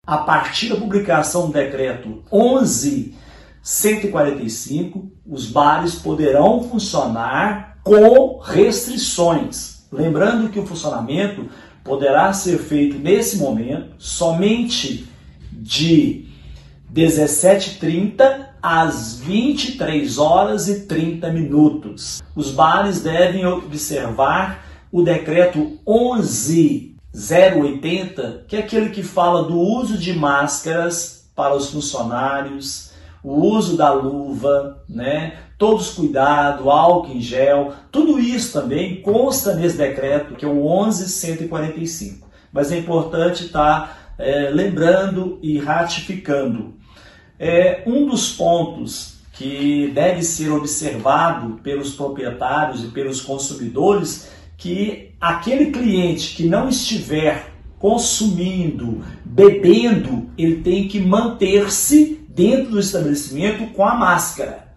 a partir da publicação do decreto 11.145, os bares poderão funcionar com restrições. Lembrando que o funcionamento poderá ser feito nesse momento somente de 17h30 às 23h30. Os bares devem observar o decreto 11.080, que é aquele que fala do uso de máscaras para os funcionários, o uso da luva, todos cuidado, álcool em gel, tudo isso também consta nesse decreto, que é o 11.145. Mas é importante estar lembrando e ratificando. Um dos pontos que deve ser observado pelos proprietários e pelos consumidores, que aquele cliente que não estiver consumindo, bebendo, ele tem que manter-se dentro do estabelecimento com a máscara.